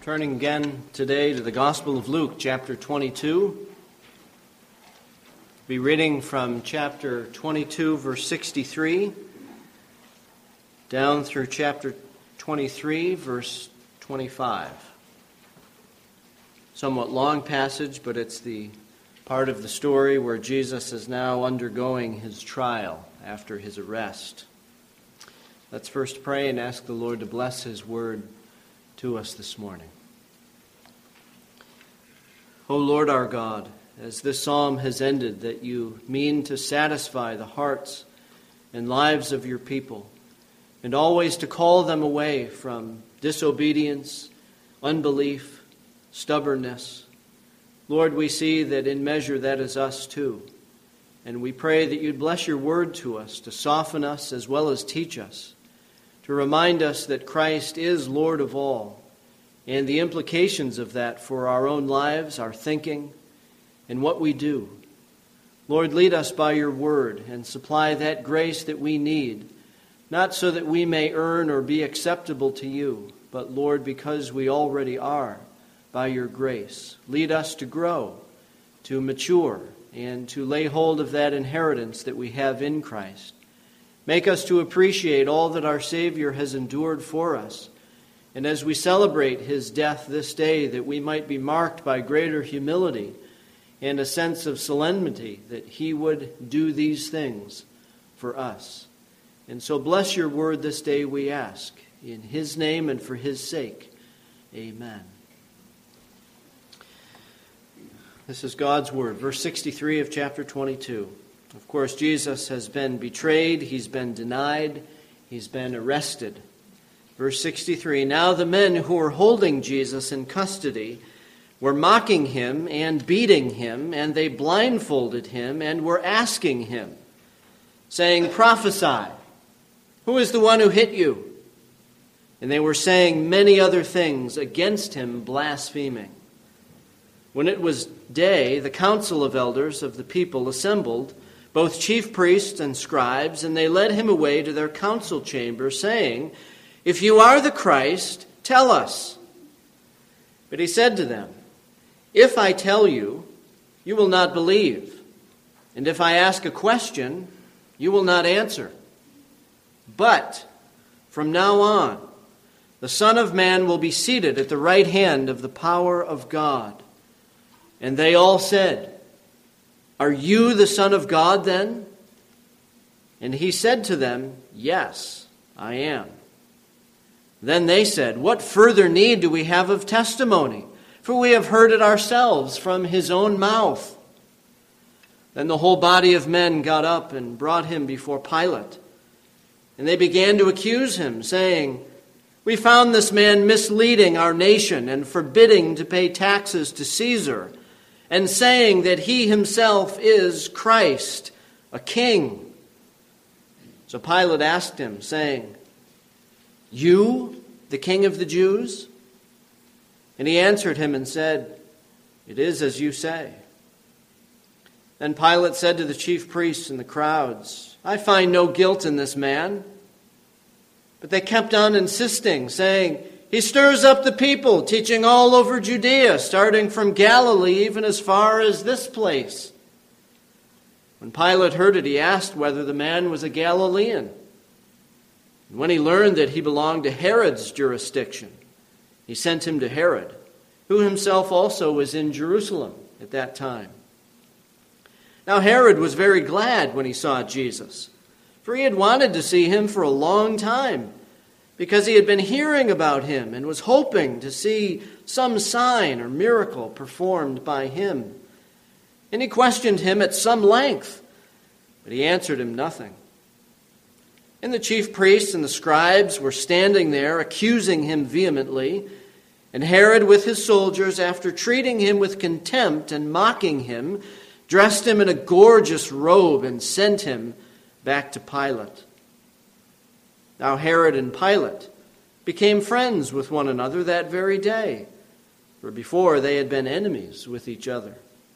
Turning again today to the Gospel of Luke, chapter 22. Be reading from chapter 22, verse 63, down through chapter 23, verse 25. Somewhat long passage, but it's the part of the story where Jesus is now undergoing his trial after his arrest. Let's first pray and ask the Lord to bless his word to us this morning. O Lord our God, as this psalm has ended, that you mean to satisfy the hearts and lives of your people, and always to call them away from disobedience, unbelief, stubbornness. Lord, we see that in measure that is us too. And we pray that you'd bless your word to us, to soften us as well as teach us, to remind us that Christ is Lord of all, and the implications of that for our own lives, our thinking, and what we do. Lord, lead us by your word and supply that grace that we need, not so that we may earn or be acceptable to you, but, Lord, because we already are by your grace. Lead us to grow, to mature, and to lay hold of that inheritance that we have in Christ. Make us to appreciate all that our Savior has endured for us. And as we celebrate his death this day, that we might be marked by greater humility and a sense of solemnity that he would do these things for us. And so bless your word this day, we ask. In his name and for his sake. Amen. This is God's word. Verse 63 of chapter 22. Of course, Jesus has been betrayed, he's been denied, he's been arrested. Verse 63, now the men who were holding Jesus in custody were mocking him and beating him, and they blindfolded him and were asking him, saying, prophesy, who is the one who hit you? And they were saying many other things against him, blaspheming. When it was day, the council of elders of the people assembled, both chief priests and scribes, and they led him away to their council chamber, saying, if you are the Christ, tell us. But he said to them, if I tell you, you will not believe. And if I ask a question, you will not answer. But from now on, the Son of Man will be seated at the right hand of the power of God. And they all said, are you the Son of God then? And he said to them, yes, I am. Then they said, what further need do we have of testimony? For we have heard it ourselves from his own mouth. Then the whole body of men got up and brought him before Pilate. And they began to accuse him, saying, we found this man misleading our nation and forbidding to pay taxes to Caesar, and saying that he himself is Christ, a king. So Pilate asked him, saying, you, the king of the Jews? And he answered him and said, it is as you say. Then Pilate said to the chief priests and the crowds, I find no guilt in this man. But they kept on insisting, saying, he stirs up the people, teaching all over Judea, starting from Galilee, even as far as this place. When Pilate heard it, he asked whether the man was a Galilean. And when he learned that he belonged to Herod's jurisdiction, he sent him to Herod, who himself also was in Jerusalem at that time. Now Herod was very glad when he saw Jesus, for he had wanted to see him for a long time, because he had been hearing about him and was hoping to see some sign or miracle performed by him. And he questioned him at some length, but he answered him nothing. And the chief priests and the scribes were standing there, accusing him vehemently. And Herod with his soldiers, after treating him with contempt and mocking him, dressed him in a gorgeous robe and sent him back to Pilate. Now Herod and Pilate became friends with one another that very day, for before they had been enemies with each other.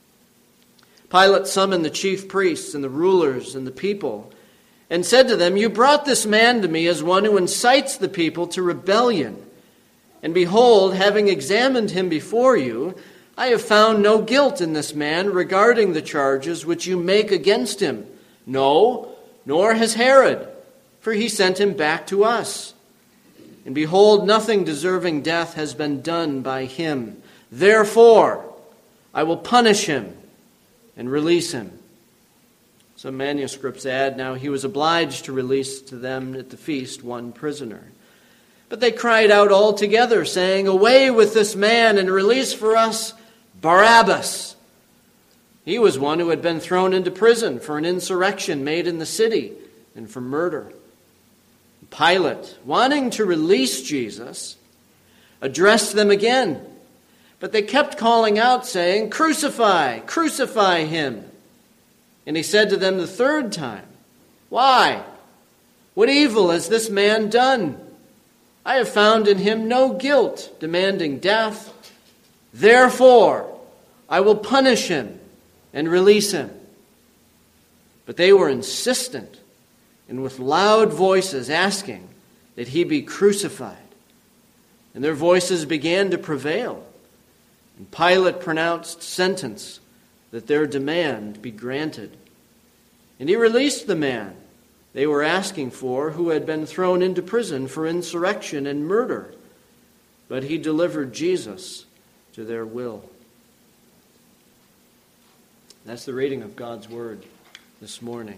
Pilate summoned the chief priests and the rulers and the people, and said to them, you brought this man to me as one who incites the people to rebellion. And behold, having examined him before you, I have found no guilt in this man regarding the charges which you make against him. No, nor has Herod, for he sent him back to us. And behold, nothing deserving death has been done by him. Therefore, I will punish him and release him." Some manuscripts add, "Now he was obliged to release to them at the feast one prisoner. But they cried out all together, saying, 'Away with this man, and release for us Barabbas.' He was one who had been thrown into prison for an insurrection made in the city and for murder." Pilate, wanting to release Jesus, addressed them again. But they kept calling out, saying, "Crucify, crucify him." And he said to them the third time, "Why? What evil has this man done? I have found in him no guilt demanding death. Therefore, I will punish him and release him." But they were insistent and with loud voices asking that he be crucified. And their voices began to prevail. And Pilate pronounced sentence that their demand be granted. And he released the man they were asking for, who had been thrown into prison for insurrection and murder. But he delivered Jesus to their will. That's the reading of God's word this morning.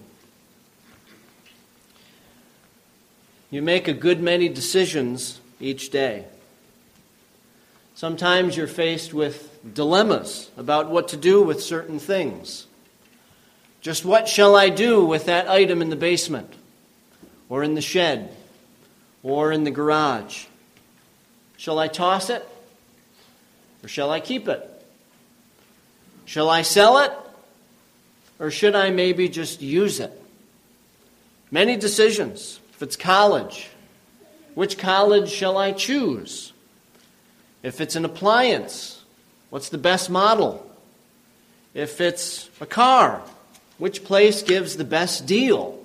You make a good many decisions each day. Sometimes you're faced with dilemmas about what to do with certain things. Just what shall I do with that item in the basement, or in the shed, or in the garage? Shall I toss it, or shall I keep it? Shall I sell it, or should I maybe just use it? Many decisions. If it's college, which college shall I choose? If it's an appliance, what's the best model? If it's a car, which place gives the best deal?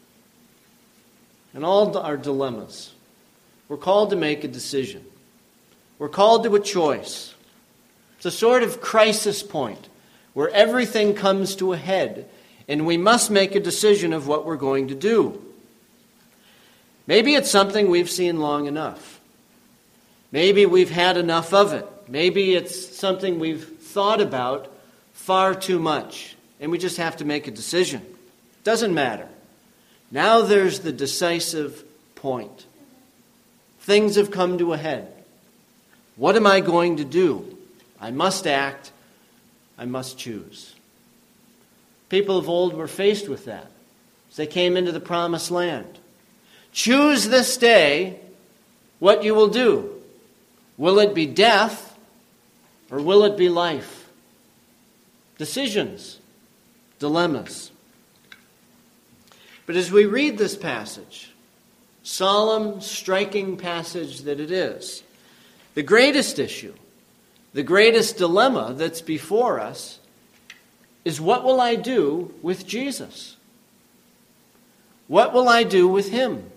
And all our dilemmas. We're called to make a decision. We're called to a choice. It's a sort of crisis point where everything comes to a head and we must make a decision of what we're going to do. Maybe it's something we've seen long enough. Maybe we've had enough of it. Maybe it's something we've thought about far too much, and we just have to make a decision. Doesn't matter. Now there's the decisive point. Things have come to a head. What am I going to do? I must act. I must choose. People of old were faced with that as they came into the promised land. Choose this day what you will do. Will it be death or will it be life? Decisions, dilemmas. But as we read this passage, solemn, striking passage that it is, the greatest issue, the greatest dilemma that's before us is, what will I do with Jesus? What will I do with him?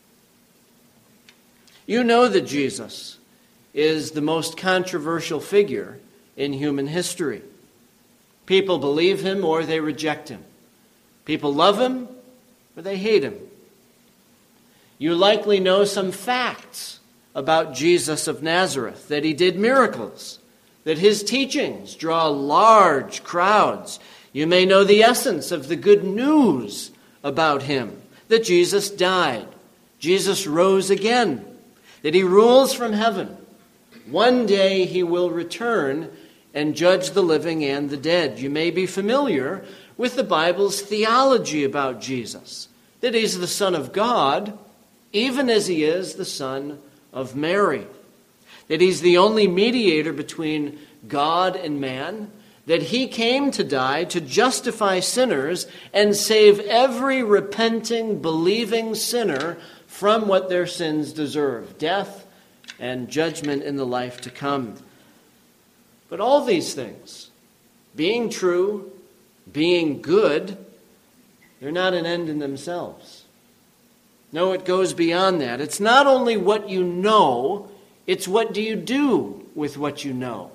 You know that Jesus is the most controversial figure in human history. People believe him or they reject him. People love him or they hate him. You likely know some facts about Jesus of Nazareth, that he did miracles, that his teachings draw large crowds. You may know the essence of the good news about him, that Jesus died, Jesus rose again, that he rules from heaven. One day he will return and judge the living and the dead. You may be familiar with the Bible's theology about Jesus, that he's the Son of God, even as he is the Son of Mary, that he's the only mediator between God and man, that he came to die to justify sinners and save every repenting, believing sinner from what their sins deserve, death and judgment in the life to come. But all these things, being true, being good, they're not an end in themselves. No, it goes beyond that. It's not only what you know It's what do you do with what you know?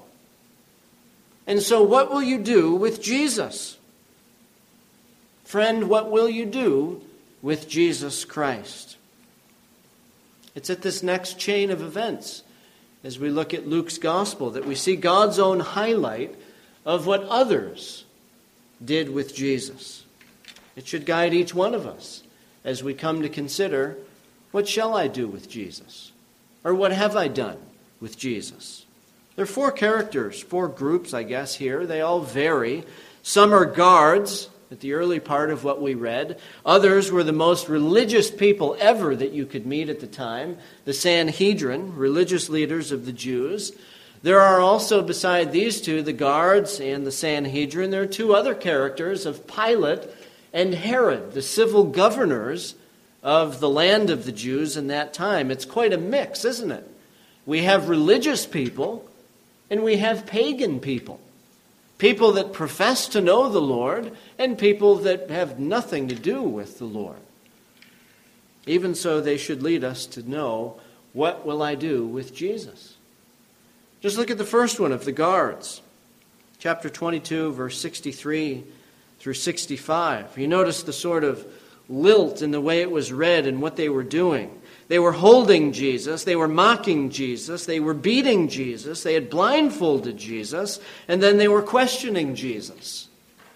And so what will you do with Jesus? Friend, what will you do with Jesus Christ? It's at this next chain of events, as we look at Luke's gospel, that we see God's own highlight of what others did with Jesus. It should guide each one of us as we come to consider, what shall I do with Jesus? Or what have I done with Jesus? There are four characters, four groups, I guess, here. They all vary. Some are guards at the early part of what we read. Others were the most religious people ever that you could meet at the time, the Sanhedrin, religious leaders of the Jews. There are also, beside these two, the guards and the Sanhedrin, there are two other characters of Pilate and Herod, the civil governors of the land of the Jews in that time. It's quite a mix, isn't it? We have religious people and we have pagan people. People that profess to know the Lord and people that have nothing to do with the Lord. Even so, they should lead us to know, what will I do with Jesus? Just look at the first one of the guards. Chapter 22, verse 63 through 65. You notice the sort of lilt in the way it was read and what they were doing. They were holding Jesus, they were mocking Jesus, they were beating Jesus, they had blindfolded Jesus, and then they were questioning Jesus.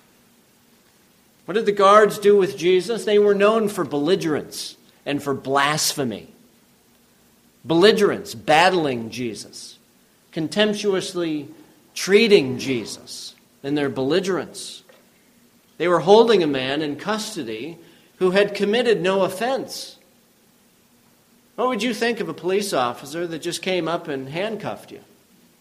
What did the guards do with Jesus? They were known for belligerence and for blasphemy. Belligerence, battling Jesus, contemptuously treating Jesus in their belligerence. They were holding a man in custody who had committed no offense. What would you think of a police officer that just came up and handcuffed you?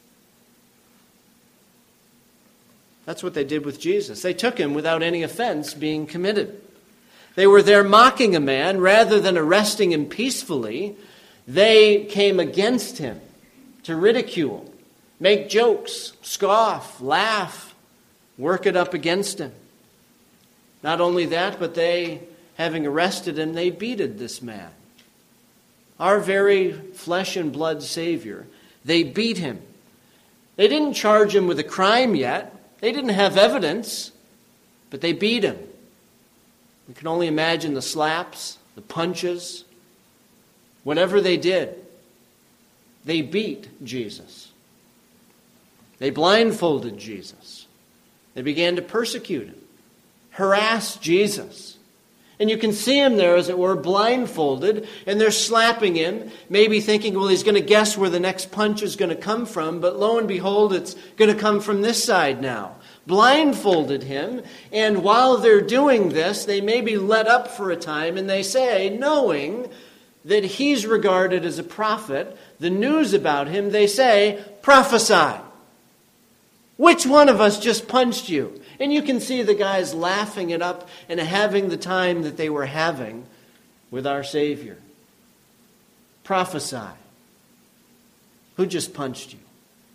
That's what they did with Jesus. They took him without any offense being committed. They were there mocking a man rather than arresting him peacefully. They came against him to ridicule, make jokes, scoff, laugh, work it up against him. Not only that, but they, having arrested him, they beated this man. Our very flesh and blood Savior. They beat him. They didn't charge him with a crime yet. They didn't have evidence, but they beat him. We can only imagine the slaps, the punches, whatever they did. They beat Jesus. They blindfolded Jesus. They began to persecute him, harass Jesus. And you can see him there, as it were, blindfolded, and they're slapping him, maybe thinking, well, he's going to guess where the next punch is going to come from, but lo and behold, it's going to come from this side now. Blindfolded him, and while they're doing this, they may be let up for a time, and they say, knowing that he's regarded as a prophet, the news about him, they say, prophesy. Which one of us just punched you? And you can see the guys laughing it up and having the time that they were having with our Savior. Prophesy. Who just punched you?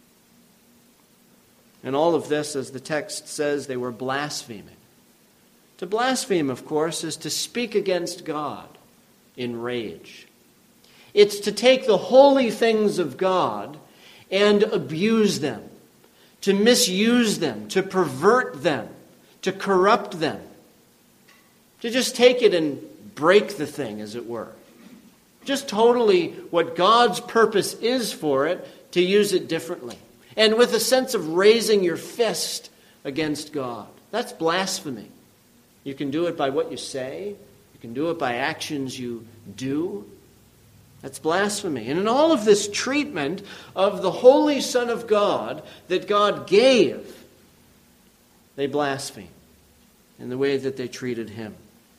And all of this, as the text says, they were blaspheming. To blaspheme, of course, is to speak against God in rage. It's to take the holy things of God and abuse them, to misuse them, to pervert them, to corrupt them, to just take it and break the thing, as it were. Just totally what God's purpose is for it, to use it differently. And with a sense of raising your fist against God. That's blasphemy. You can do it by what you say. You can do it by actions you do. That's blasphemy. And in all of this treatment of the Holy Son of God that God gave, they blaspheme in the way that they treated him.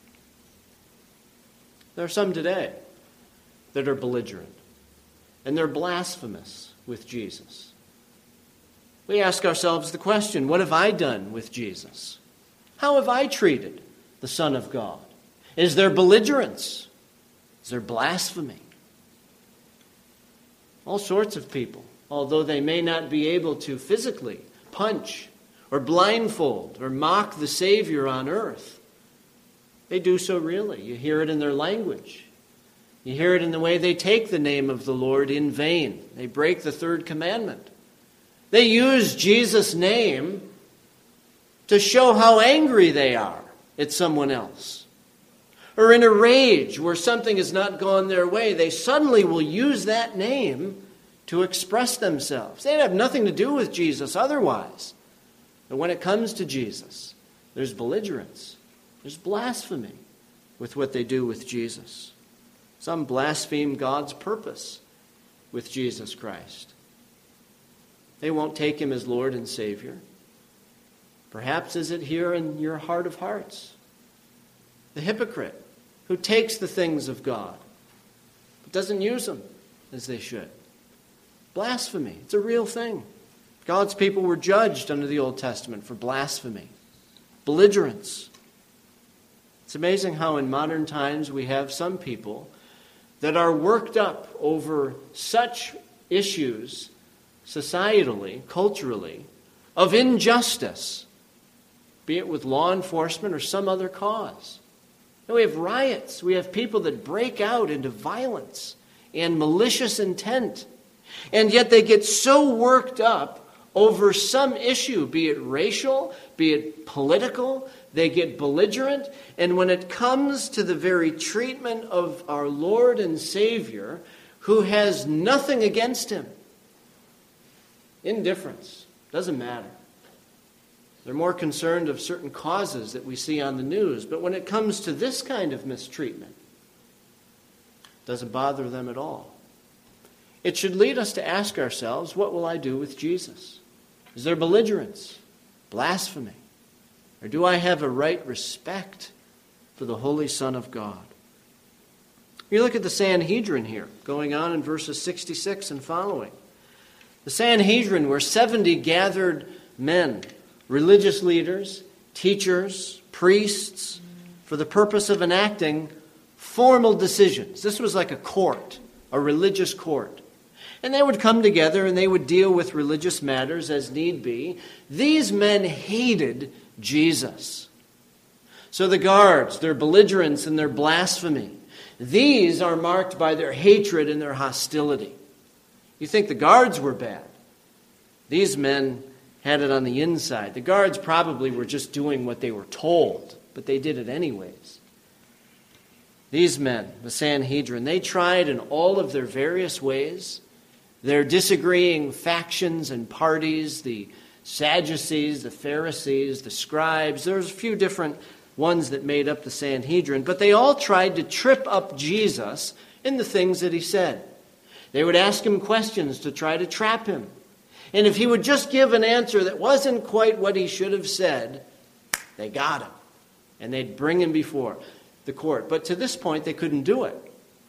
There are some today that are belligerent, and they're blasphemous with Jesus. We ask ourselves the question, what have I done with Jesus? How have I treated the Son of God? Is there belligerence? Is there blasphemy? All sorts of people, although they may not be able to physically punch or blindfold or mock the Savior on earth, they do so really. You hear it in their language. You hear it in the way they take the name of the Lord in vain. They break the third commandment. They use Jesus' name to show how angry they are at someone else. Or in a rage where something has not gone their way, they suddenly will use that name to express themselves. They have nothing to do with Jesus otherwise. But when it comes to Jesus, there's belligerence. There's blasphemy with what they do with Jesus. Some blaspheme God's purpose with Jesus Christ. They won't take him as Lord and Savior. Perhaps is it here in your heart of hearts? The hypocrite who takes the things of God but doesn't use them as they should. Blasphemy. It's a real thing. God's people were judged under the Old Testament for blasphemy, belligerence. It's amazing how in modern times we have some people that are worked up over such issues societally, culturally, of injustice, be it with law enforcement or some other cause. And we have riots. We have people that break out into violence and malicious intent. And yet they get so worked up over some issue, be it racial, be it political, they get belligerent. And when it comes to the very treatment of our Lord and Savior, who has nothing against him, indifference, doesn't matter. They're more concerned of certain causes that we see on the news. But when it comes to this kind of mistreatment, it doesn't bother them at all. It should lead us to ask ourselves, what will I do with Jesus? Is there belligerence, blasphemy? Or do I have a right respect for the Holy Son of God? You look at the Sanhedrin here, going on in verses 66 and following. The Sanhedrin were 70 gathered men, religious leaders, teachers, priests, for the purpose of enacting formal decisions. This was like a court, a religious court. And they would come together and they would deal with religious matters as need be. These men hated Jesus. So the guards, their belligerence and their blasphemy, these are marked by their hatred and their hostility. You think the guards were bad. These men had it on the inside. The guards probably were just doing what they were told, but they did it anyways. These men, the Sanhedrin, they tried in all of their various ways, their disagreeing factions and parties, the Sadducees, the Pharisees, the scribes. There's a few different ones that made up the Sanhedrin, but they all tried to trip up Jesus in the things that he said. They would ask him questions to try to trap him. And if he would just give an answer that wasn't quite what he should have said, they got him. And they'd bring him before the court. But to this point, they couldn't do it.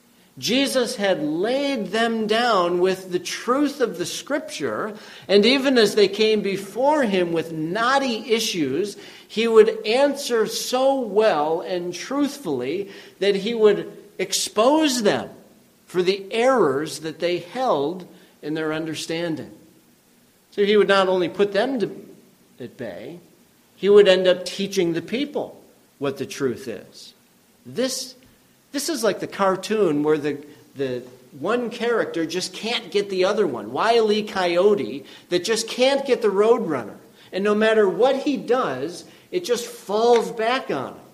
Jesus had laid them down with the truth of the Scripture, and even as they came before him with knotty issues, he would answer so well and truthfully that he would expose them for the errors that they held in their understanding. So he would not only put them at bay, he would end up teaching the people what the truth is. This is like the cartoon where the one character just can't get the other one. Wile E. Coyote that just can't get the Roadrunner. And no matter what he does, it just falls back on him.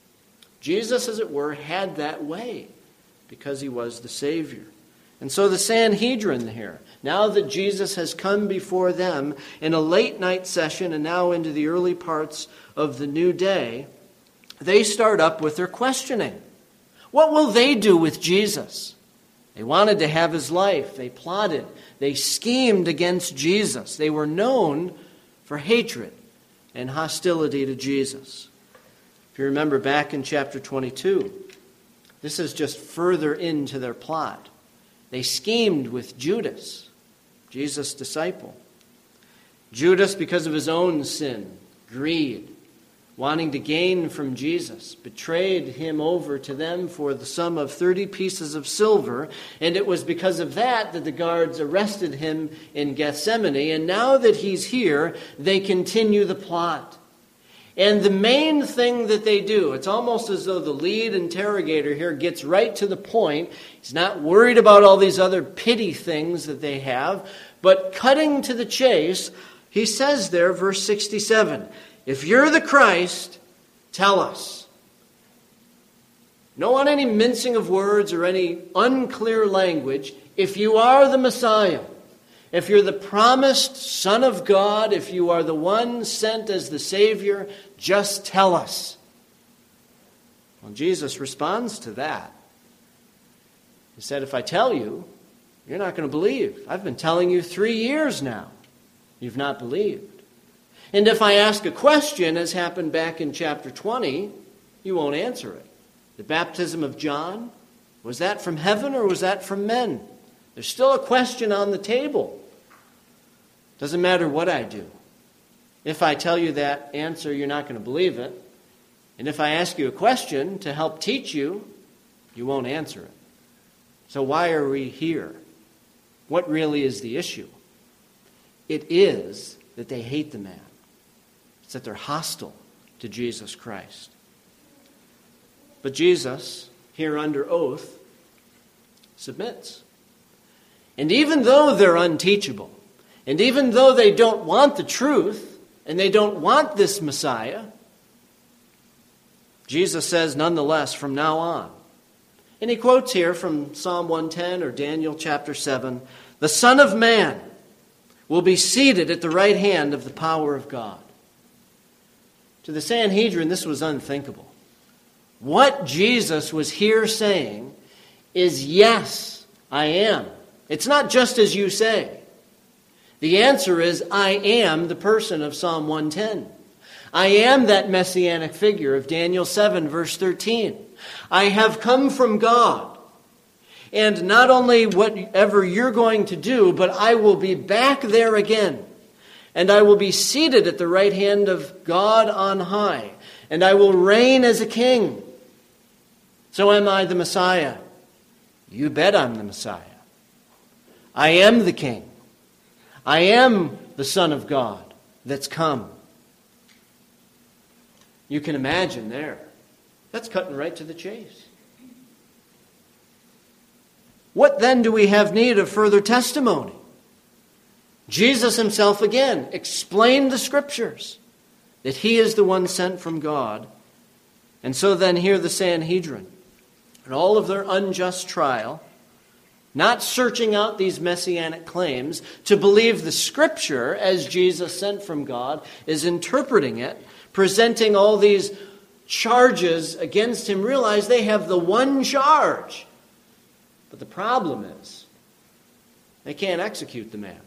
Jesus, as it were, had that way because he was the Savior. And so the Sanhedrin here, now that Jesus has come before them in a late night session and now into the early parts of the new day, they start up with their questioning. What will they do with Jesus? They wanted to have his life. They plotted. They schemed against Jesus. They were known for hatred and hostility to Jesus. If you remember back in chapter 22, this is just further into their plot. They schemed with Judas, Jesus' disciple. Judas, because of his own sin, greed, wanting to gain from Jesus, betrayed him over to them for the sum of 30 pieces of silver. And it was because of that that the guards arrested him in Gethsemane. And now that he's here, they continue the plot. And the main thing that they do, it's almost as though the lead interrogator here gets right to the point. He's not worried about all these other petty things that they have, but cutting to the chase, he says there, verse 67, if you're the Christ, tell us. No on any mincing of words or any unclear language. If you are the Messiah, if you're the promised Son of God, if you are the one sent as the Savior, just tell us. Well, Jesus responds to that. He said, if I tell you, you're not going to believe. I've been telling you 3 years now. You've not believed. And if I ask a question, as happened back in chapter 20, you won't answer it. The baptism of John, was that from heaven or was that from men? There's still a question on the table. Doesn't matter what I do. If I tell you that answer, you're not going to believe it. And if I ask you a question to help teach you, you won't answer it. So why are we here? What really is the issue? It is that they hate the man. It's that they're hostile to Jesus Christ. But Jesus, here under oath, submits. And even though they're unteachable, and even though they don't want the truth, and they don't want this Messiah, Jesus says nonetheless from now on. And he quotes here from Psalm 110 or Daniel chapter 7, the Son of Man will be seated at the right hand of the power of God. To the Sanhedrin, this was unthinkable. What Jesus was here saying is, yes, I am. It's not just as you say. The answer is, I am the person of Psalm 110. I am that messianic figure of Daniel 7, verse 13. I have come from God. And not only whatever you're going to do, but I will be back there again. And I will be seated at the right hand of God on high. And I will reign as a king. So am I the Messiah? You bet I'm the Messiah. I am the king. I am the Son of God that's come. You can imagine there. That's cutting right to the chase. What then do we have need of further testimony? Jesus himself again explained the Scriptures that he is the one sent from God. And so then here the Sanhedrin, in all of their unjust trial, not searching out these messianic claims to believe the Scripture as Jesus sent from God, is interpreting it, presenting all these charges against him, realize they have the one charge. But the problem is, they can't execute the man.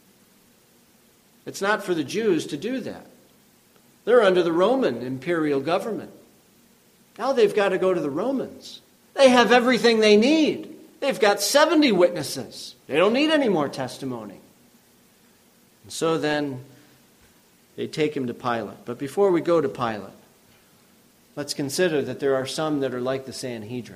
It's not for the Jews to do that. They're under the Roman imperial government. Now they've got to go to the Romans. They have everything they need. They've got 70 witnesses. They don't need any more testimony. And so then they take him to Pilate. But before we go to Pilate, let's consider that there are some that are like the Sanhedrin.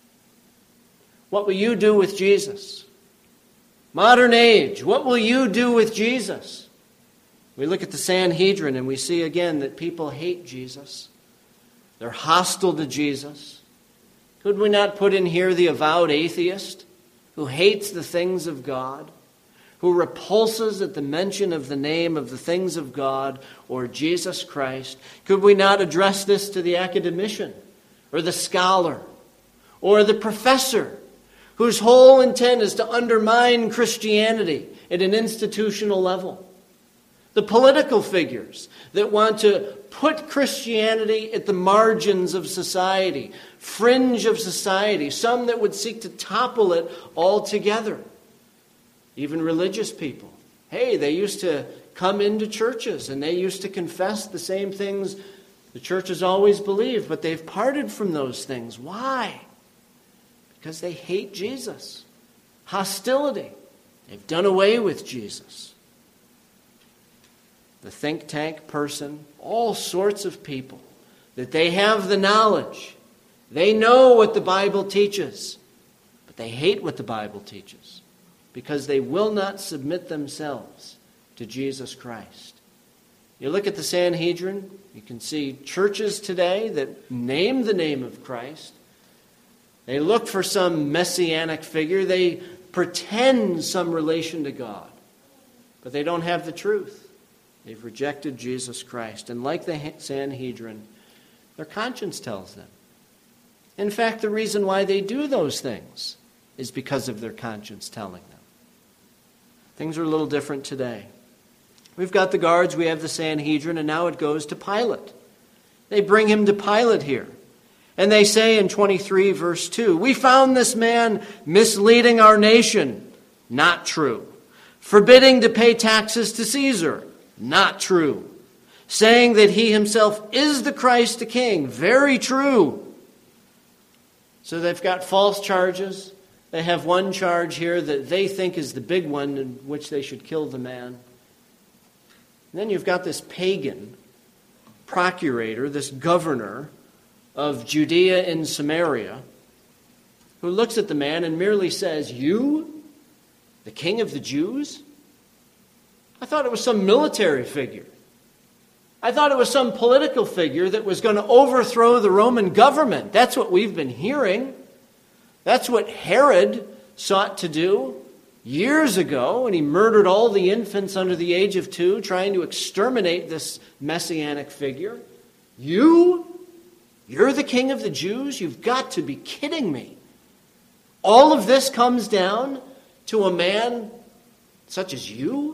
What will you do with Jesus? Modern age, what will you do with Jesus? We look at the Sanhedrin and we see again that people hate Jesus. They're hostile to Jesus. Could we not put in here the avowed atheist who hates the things of God, who repulses at the mention of the name of the things of God or Jesus Christ? Could we not address this to the academician or the scholar or the professor whose whole intent is to undermine Christianity at an institutional level? The political figures that want to put Christianity at the margins of society, fringe of society, some that would seek to topple it altogether. Even religious people. Hey, they used to come into churches and they used to confess the same things the churches always believed, but they've parted from those things. Why? Because they hate Jesus. Hostility. They've done away with Jesus. The think tank person, all sorts of people, that they have the knowledge. They know what the Bible teaches, but they hate what the Bible teaches because they will not submit themselves to Jesus Christ. You look at the Sanhedrin, you can see churches today that name the name of Christ. They look for some messianic figure. They pretend some relation to God. But they don't have the truth. They've rejected Jesus Christ. And like the Sanhedrin, their conscience tells them. In fact, the reason why they do those things is because of their conscience telling them. Things are a little different today. We've got the guards, we have the Sanhedrin, and now it goes to Pilate. They bring him to Pilate here. And they say in 23 verse 2, "We found this man misleading our nation." Not true. "Forbidding to pay taxes to Caesar." Not true. "Saying that he himself is the Christ the King." Very true. So they've got false charges. They have one charge here that they think is the big one in which they should kill the man. And then you've got this pagan procurator, this governor of Judea and Samaria, who looks at the man and merely says, "You, the king of the Jews?" I thought it was some military figure. I thought it was some political figure that was going to overthrow the Roman government. That's what we've been hearing. That's what Herod sought to do years ago, and he murdered all the infants under the age of 2, trying to exterminate this messianic figure. You're the king of the Jews? You've got to be kidding me. All of this comes down to a man such as you?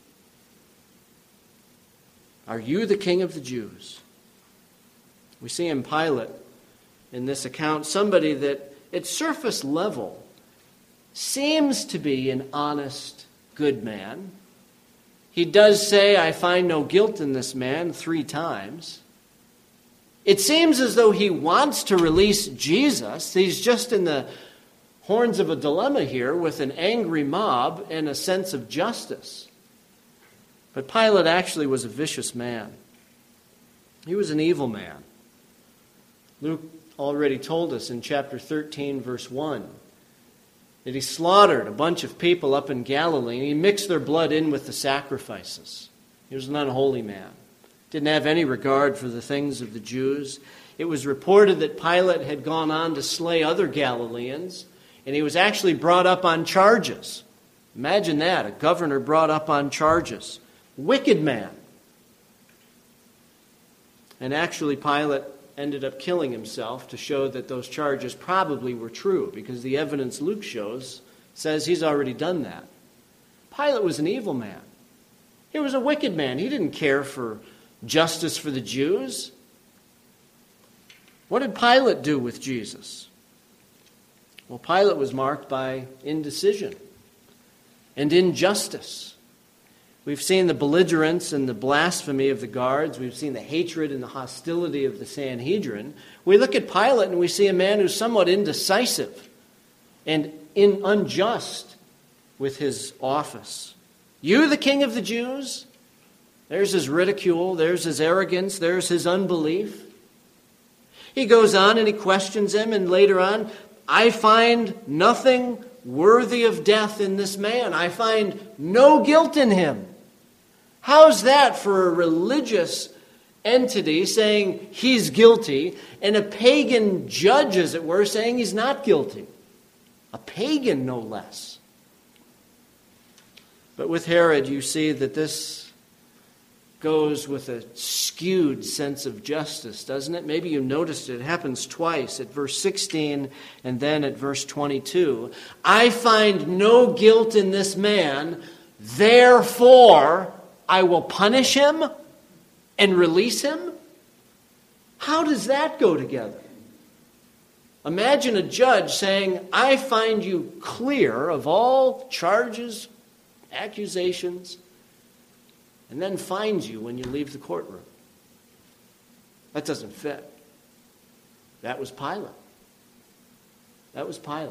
Are you the king of the Jews? We see in Pilate, in this account, somebody that at surface level seems to be an honest, good man. He does say, "I find no guilt in this man," 3 times. It seems as though he wants to release Jesus. He's just in the horns of a dilemma here with an angry mob and a sense of justice. But Pilate actually was a vicious man. He was an evil man. Luke already told us in chapter 13, verse 1, that he slaughtered a bunch of people up in Galilee, and he mixed their blood in with the sacrifices. He was an unholy man. Didn't have any regard for the things of the Jews. It was reported that Pilate had gone on to slay other Galileans, and he was actually brought up on charges. Imagine that, a governor brought up on charges. Wicked man. And actually Pilate ended up killing himself to show that those charges probably were true, because the evidence Luke shows says he's already done that. Pilate was an evil man. He was a wicked man. He didn't care for justice for the Jews. What did Pilate do with Jesus? Well, Pilate was marked by indecision and injustice. We've seen the belligerence and the blasphemy of the guards. We've seen the hatred and the hostility of the Sanhedrin. We look at Pilate and we see a man who's somewhat indecisive and unjust with his office. "You, the king of the Jews?" There's his ridicule. There's his arrogance. There's his unbelief. He goes on and he questions him, and later on, "I find nothing worthy of death in this man. I find no guilt in him." How's that for a religious entity saying he's guilty and a pagan judge, as it were, saying he's not guilty? A pagan, no less. But with Herod, you see that this goes with a skewed sense of justice, doesn't it? Maybe you noticed it. It happens twice, at verse 16 and then at verse 22. "I find no guilt in this man, therefore I will punish him and release him." How does that go together? Imagine a judge saying, "I find you clear of all charges, accusations," and then fines you when you leave the courtroom. That doesn't fit. That was Pilate. That was Pilate.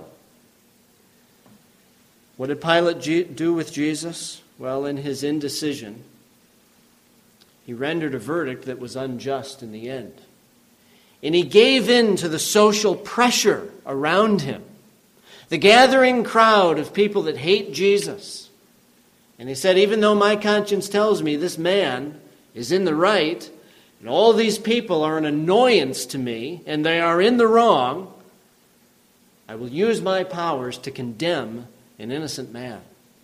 What did Pilate do with Jesus? Well, in his indecision, he rendered a verdict that was unjust in the end. And he gave in to the social pressure around him, the gathering crowd of people that hate Jesus. And he said, "Even though my conscience tells me this man is in the right, and all these people are an annoyance to me, and they are in the wrong, I will use my powers to condemn an innocent man.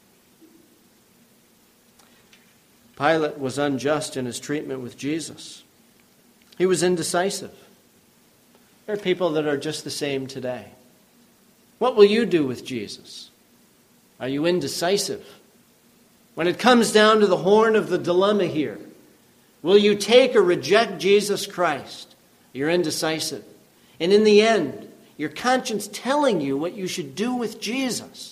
Pilate was unjust in his treatment with Jesus. He was indecisive. There are people that are just the same today. What will you do with Jesus? Are you indecisive? When it comes down to the horn of the dilemma here, will you take or reject Jesus Christ? You're indecisive. And in the end, your conscience telling you what you should do with Jesus,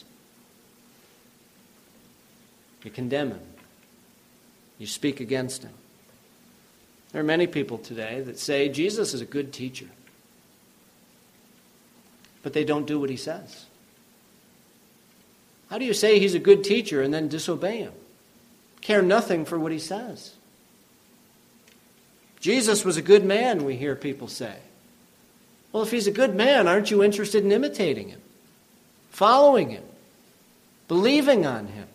you condemn him. You speak against him. There are many people today that say Jesus is a good teacher, but they don't do what he says. How do you say he's a good teacher and then disobey him? Care nothing for what he says. Jesus was a good man, we hear people say. Well, if he's a good man, aren't you interested in imitating him, following him, believing on him?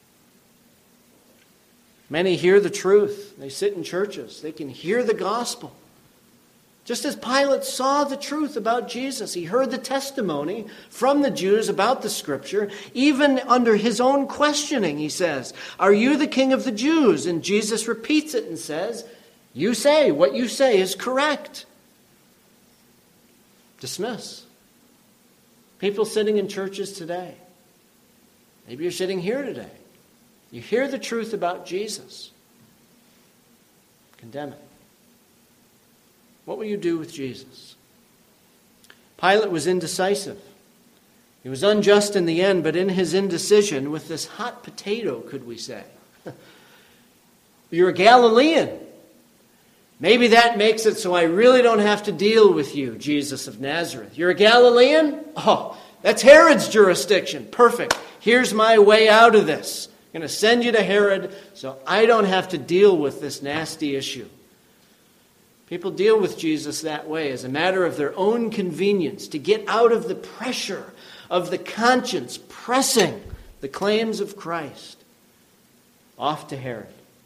Many hear the truth. They sit in churches. They can hear the gospel. Just as Pilate saw the truth about Jesus, he heard the testimony from the Jews about the Scripture. Even under his own questioning, he says, "Are you the king of the Jews?" And Jesus repeats it and says, "You say, what you say is correct." Dismiss. People sitting in churches today. Maybe you're sitting here today. You hear the truth about Jesus. Condemn it. What will you do with Jesus? Pilate was indecisive. He was unjust in the end, but in his indecision, with this hot potato, could we say, you're a Galilean. Maybe that makes it so I really don't have to deal with you, Jesus of Nazareth. You're a Galilean? Oh, that's Herod's jurisdiction. Perfect. Here's my way out of this. I'm going to send you to Herod so I don't have to deal with this nasty issue. People deal with Jesus that way as a matter of their own convenience to get out of the pressure of the conscience pressing the claims of Christ. Off to Herod.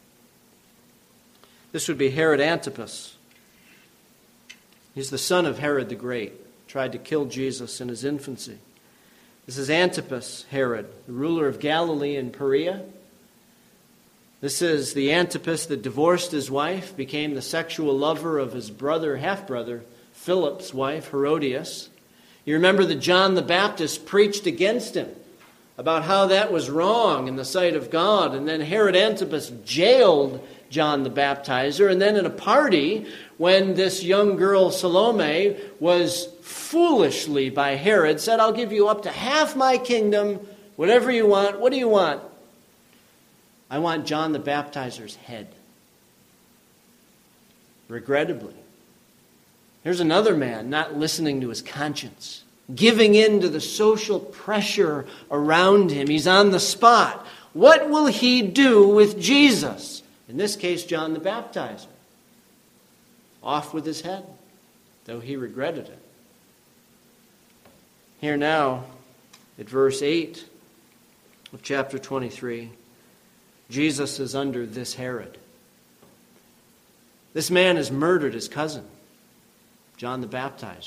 This would be Herod Antipas. He's the son of Herod the Great. Tried to kill Jesus in his infancy. This is Antipas Herod, the ruler of Galilee and Perea. This is the Antipas that divorced his wife, became the sexual lover of his brother, half-brother, Philip's wife, Herodias. You remember that John the Baptist preached against him about how that was wrong in the sight of God. And then Herod Antipas jailed John the Baptizer. And then at a party, when this young girl Salome was foolishly by Herod said, "I'll give you up to half my kingdom, whatever you want." What do you want? I want John the Baptizer's head. Regrettably, here's another man not listening to his conscience, giving in to the social pressure around him. He's on the spot. What will he do with Jesus? In this case, John the Baptizer. Off with his head, though he regretted it. Here now, at verse 8 of chapter 23, Jesus is under this Herod. This man has murdered his cousin, John the Baptizer.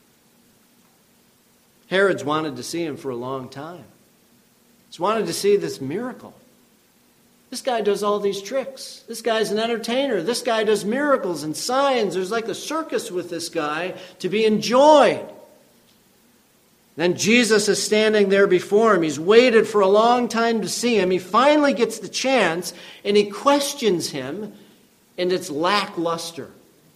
Herod's wanted to see him for a long time. He's wanted to see this miracle. This guy does all these tricks. This guy's an entertainer. This guy does miracles and signs. There's like a circus with this guy to be enjoyed. Then Jesus is standing there before him. He's waited for a long time to see him. He finally gets the chance, and he questions him, and it's lackluster.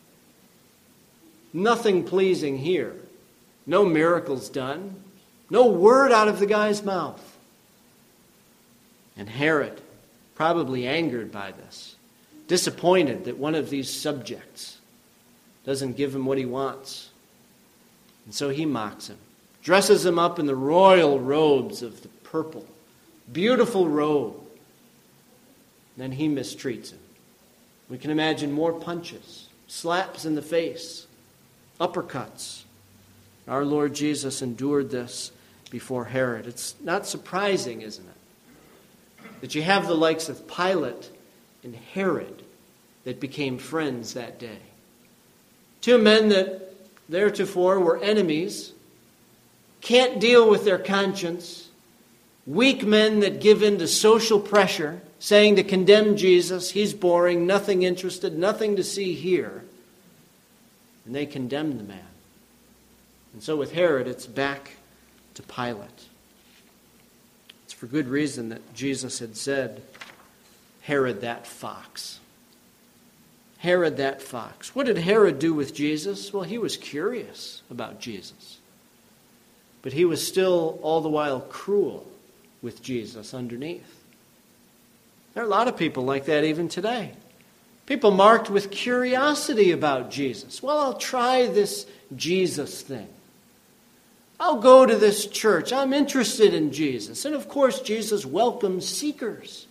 Nothing pleasing here. No miracles done. No word out of the guy's mouth. And Herod, probably angered by this, disappointed that one of these subjects doesn't give him what he wants. And so he mocks him. Dresses him up in the royal robes of the purple. Beautiful robe. Then he mistreats him. We can imagine more punches, slaps in the face, uppercuts. Our Lord Jesus endured this before Herod. It's not surprising, isn't it, that you have the likes of Pilate and Herod that became friends that day. Two men that theretofore were enemies, can't deal with their conscience, weak men that give in to social pressure, saying to condemn Jesus, he's boring, nothing interested, nothing to see here. And they condemned the man. And so with Herod, it's back to Pilate. It's for good reason that Jesus had said, Herod that fox. Herod that fox. What did Herod do with Jesus? Well, he was curious about Jesus. But he was still all the while cruel with Jesus underneath. There are a lot of people like that even today. People marked with curiosity about Jesus. Well, I'll try this Jesus thing. I'll go to this church. I'm interested in Jesus. And of course, Jesus welcomes seekers.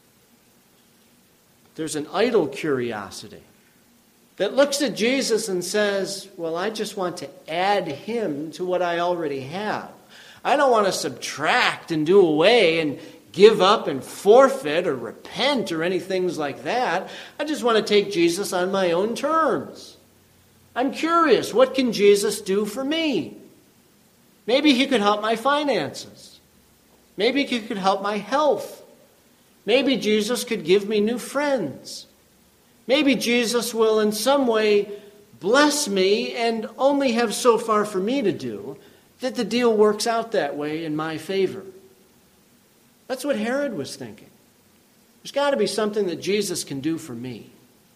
There's an idle curiosity that looks at Jesus and says, well, I just want to add him to what I already have. I don't want to subtract and do away and give up and forfeit or repent or anything like that. I just want to take Jesus on my own terms. I'm curious, what can Jesus do for me? Maybe he could help my finances. Maybe he could help my health. Maybe Jesus could give me new friends. Maybe Jesus will in some way bless me and only have so far for me to do that the deal works out that way in my favor. That's what Herod was thinking. There's got to be something that Jesus can do for me.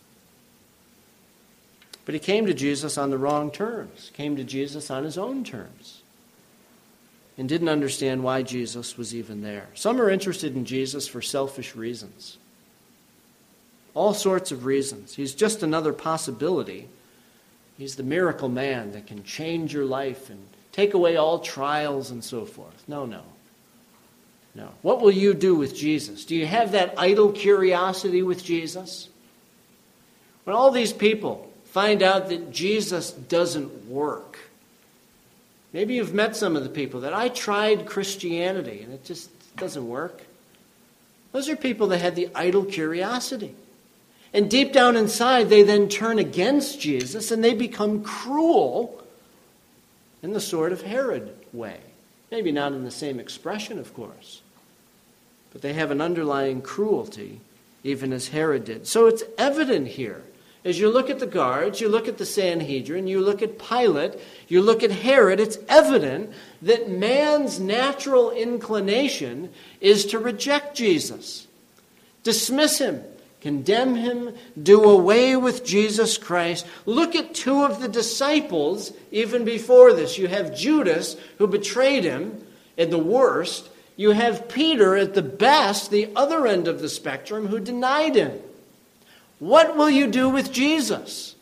But he came to Jesus on the wrong terms. Came to Jesus on his own terms. And didn't understand why Jesus was even there. Some are interested in Jesus for selfish reasons. All sorts of reasons. He's just another possibility. He's the miracle man that can change your life and take away all trials and so forth. No. What will you do with Jesus? Do you have that idle curiosity with Jesus? When all these people find out that Jesus doesn't work, maybe you've met some of the people that I tried Christianity and it just doesn't work. Those are people that had the idle curiosity. And deep down inside, they then turn against Jesus and they become cruel in the sort of Herod way. Maybe not in the same expression, of course. But they have an underlying cruelty, even as Herod did. So it's evident here. As you look at the guards, you look at the Sanhedrin, you look at Pilate, you look at Herod, it's evident that man's natural inclination is to reject Jesus, dismiss him, condemn him, do away with Jesus Christ. Look at two of the disciples even before this. You have Judas, who betrayed him at the worst. You have Peter at the best, the other end of the spectrum, who denied him. What will you do with Jesus?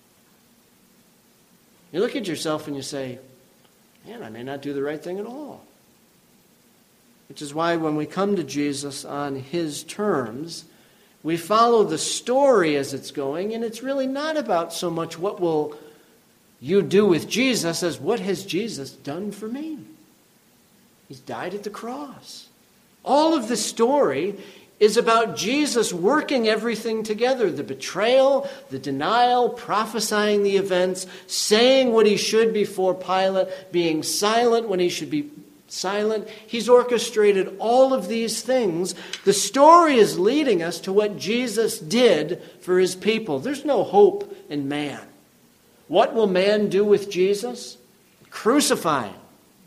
You look at yourself and you say, man, I may not do the right thing at all. Which is why when we come to Jesus on his terms, we follow the story as it's going, and it's really not about so much what will you do with Jesus as what has Jesus done for me. He's died at the cross. All of the story is about Jesus working everything together. The betrayal, the denial, prophesying the events, saying what he should before Pilate, being silent when he should be silent. He's orchestrated all of these things. The story is leading us to what Jesus did for his people. There's no hope in man. What will man do with Jesus? Crucify him.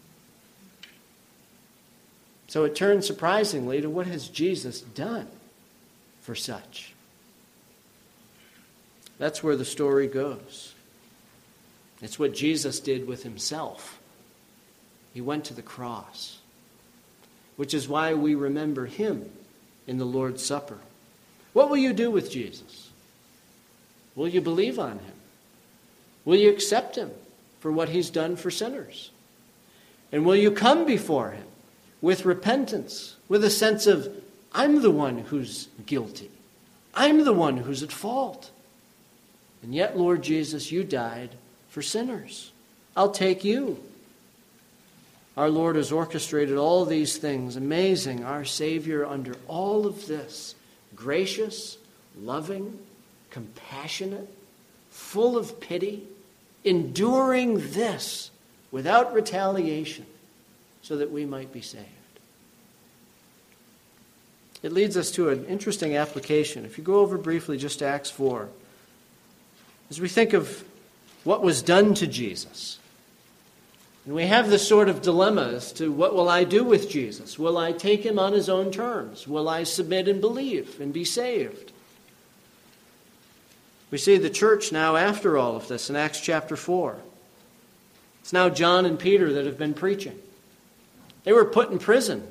So it turns surprisingly to what has Jesus done for such. That's where the story goes. It's what Jesus did with himself. He went to the cross, which is why we remember him in the Lord's Supper. What will you do with Jesus? Will you believe on him? Will you accept him for what he's done for sinners? And will you come before him with repentance, with a sense of, I'm the one who's guilty. I'm the one who's at fault. And yet, Lord Jesus, you died for sinners. I'll take you. Our Lord has orchestrated all these things. Amazing, our Savior under all of this. Gracious, loving, compassionate, full of pity, enduring this without retaliation so that we might be saved. It leads us to an interesting application. If you go over briefly just to Acts 4, as we think of what was done to Jesus, and we have this sort of dilemma as to what will I do with Jesus? Will I take him on his own terms? Will I submit and believe and be saved? We see the church now after all of this in Acts chapter 4. It's now John and Peter that have been preaching. They were put in prison.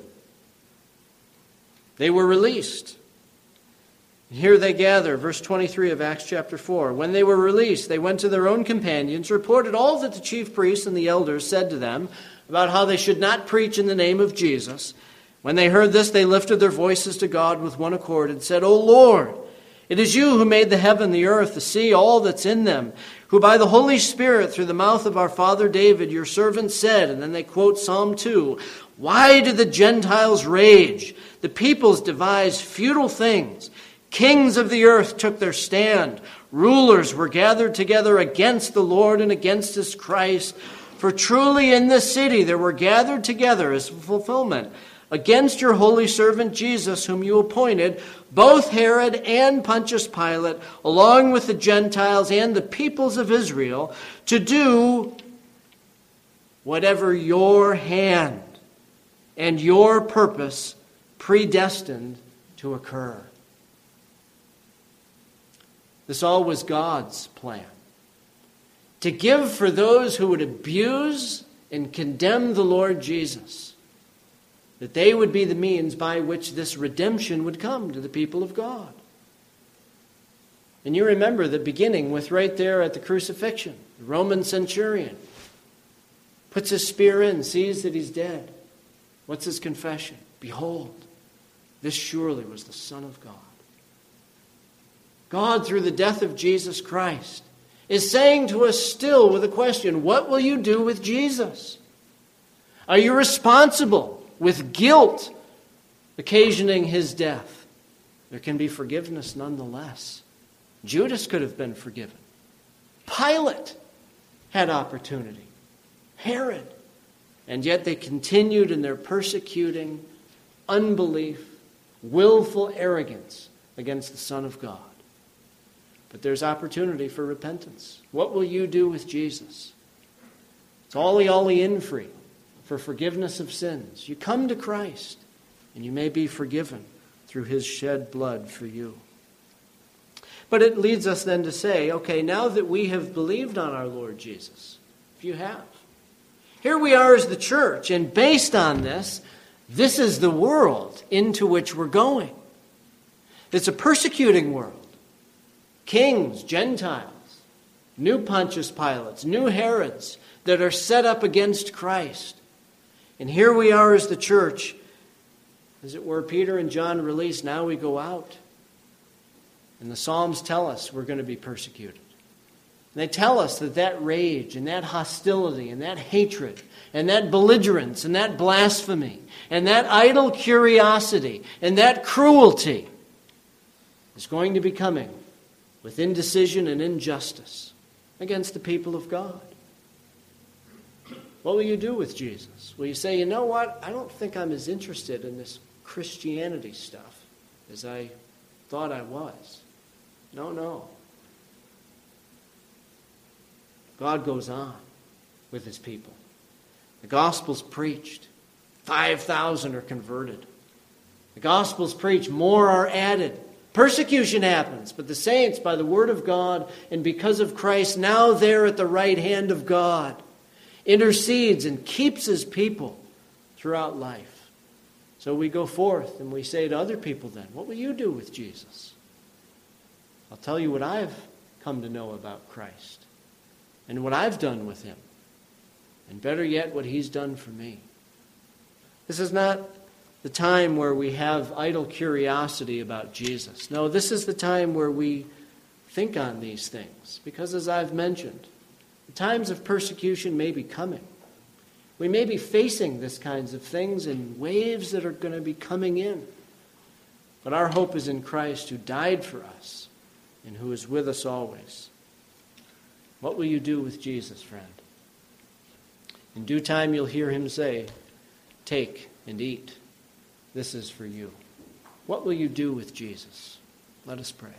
They were released. And here they gather, verse 23 of Acts chapter 4. When they were released, they went to their own companions, reported all that the chief priests and the elders said to them about how they should not preach in the name of Jesus. When they heard this, they lifted their voices to God with one accord and said, O Lord, it is you who made the heaven, the earth, the sea, all that's in them, who by the Holy Spirit, through the mouth of our father David, your servant said, and then they quote Psalm 2, why do the Gentiles rage? The peoples devise futile things. Kings of the earth took their stand. Rulers were gathered together against the Lord and against his Christ. For truly in this city there were gathered together as fulfillment against your holy servant Jesus, whom you appointed, both Herod and Pontius Pilate, along with the Gentiles and the peoples of Israel, to do whatever your hand and your purpose predestined to occur. This all was God's plan. To give for those who would abuse and condemn the Lord Jesus, that they would be the means by which this redemption would come to the people of God. And you remember the beginning with right there at the crucifixion. The Roman centurion puts his spear in, sees that he's dead. What's his confession? Behold, this surely was the Son of God. God, through the death of Jesus Christ, is saying to us still with a question, what will you do with Jesus? Are you responsible with guilt occasioning his death? There can be forgiveness nonetheless. Judas could have been forgiven. Pilate had opportunity. Herod. And yet they continued in their persecuting, unbelief, willful arrogance against the Son of God. But there's opportunity for repentance. What will you do with Jesus? It's ollie in free for forgiveness of sins. You come to Christ and you may be forgiven through his shed blood for you. But it leads us then to say, okay, now that we have believed on our Lord Jesus, if you have, here we are as the church, and based on this, this is the world into which we're going. It's a persecuting world. Kings, Gentiles, new Pontius Pilates, new Herods that are set up against Christ. And here we are as the church. As it were, Peter and John released, now we go out. And the Psalms tell us we're going to be persecuted. And they tell us that that rage and that hostility and that hatred and that belligerence and that blasphemy and that idle curiosity and that cruelty is going to be coming with indecision and injustice against the people of God. What will you do with Jesus? Will you say, you know what? I don't think I'm as interested in this Christianity stuff as I thought I was. No. God goes on with his people. The gospel's preached. 5,000 are converted. The gospel's preached. More are added. Persecution happens, but the saints, by the word of God and because of Christ, now there at the right hand of God, intercedes and keeps his people throughout life. So we go forth and we say to other people then, what will you do with Jesus? I'll tell you what I've come to know about Christ and what I've done with him. And better yet, what he's done for me. This is not the time where we have idle curiosity about Jesus. No, this is the time where we think on these things. Because as I've mentioned, the times of persecution may be coming. We may be facing these kinds of things in waves that are going to be coming in. But our hope is in Christ who died for us and who is with us always. What will you do with Jesus, friend? In due time you'll hear him say, "Take and eat. This is for you." What will you do with Jesus? Let us pray.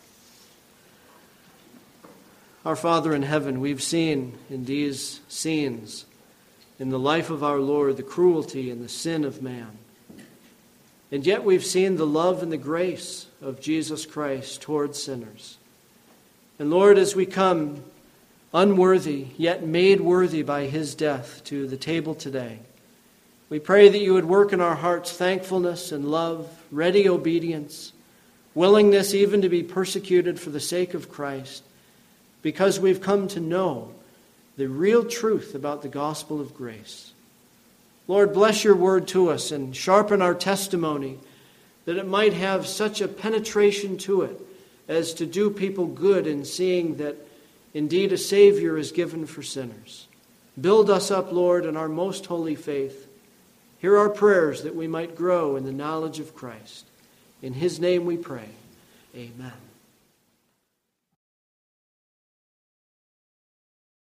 Our Father in heaven, we've seen in these scenes in the life of our Lord the cruelty and the sin of man. And yet we've seen the love and the grace of Jesus Christ towards sinners. And Lord, as we come unworthy, yet made worthy by his death to the table today, we pray that you would work in our hearts thankfulness and love, ready obedience, willingness even to be persecuted for the sake of Christ, because we've come to know the real truth about the gospel of grace. Lord, bless your word to us and sharpen our testimony, that it might have such a penetration to it as to do people good in seeing that indeed a Savior is given for sinners. Build us up, Lord, in our most holy faith. Hear our prayers that we might grow in the knowledge of Christ. In his name we pray. Amen.